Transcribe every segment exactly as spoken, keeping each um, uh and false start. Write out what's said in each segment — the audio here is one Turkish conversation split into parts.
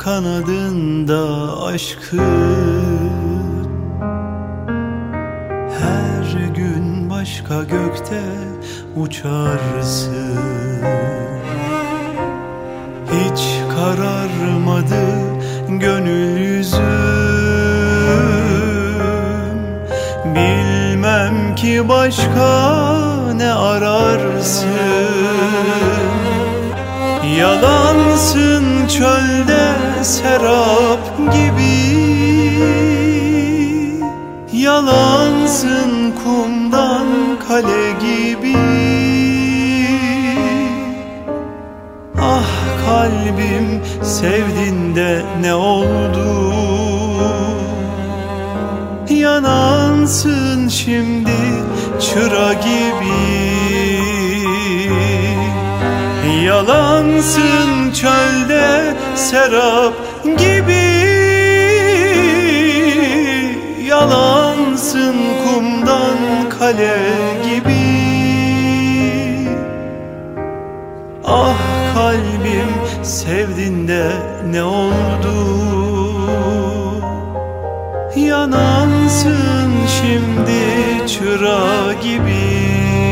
kanadında aşkın. Her gün başka gökte uçarsın. Hiç kararmadı gönül yüzüm. Bilmem ki başka ne ararsın. Yalansın çölde serap gibi. Yalansın kumdan kale gibi. Ah kalbim, sevdin de ne oldu? Yanansın şimdi çıra gibi. Yalansın çölde serap gibi. Yalansın kumdan kale gibi. Ah kalbim, sevdin de ne oldu? Yanansın şimdi çıra gibi.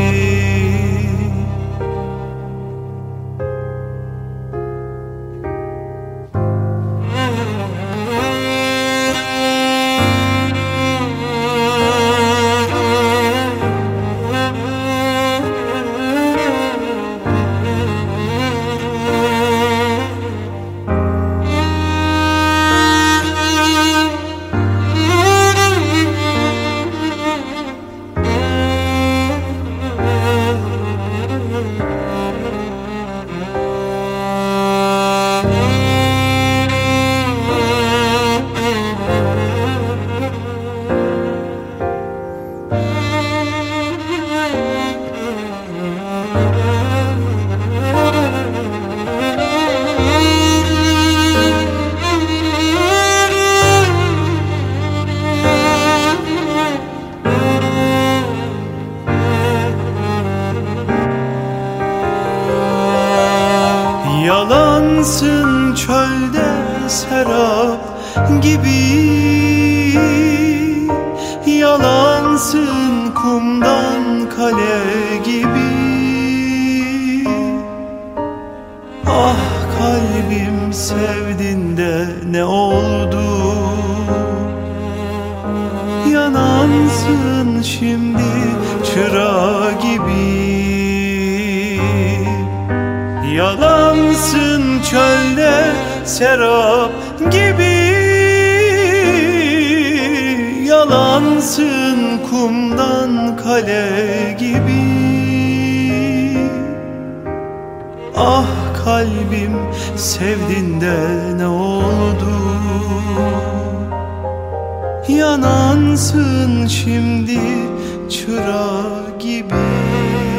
Yalansın çölde serap gibi. Yalansın kumdan kale gibi. Ah kalbim, sevdin de ne oldu? Yanansın şimdi çıra gibi. Yalansın çölde serap gibi. Yalansın kumdan kale gibi. Ah kalbim, sevdin de ne oldu? Yanansın şimdi çıra gibi.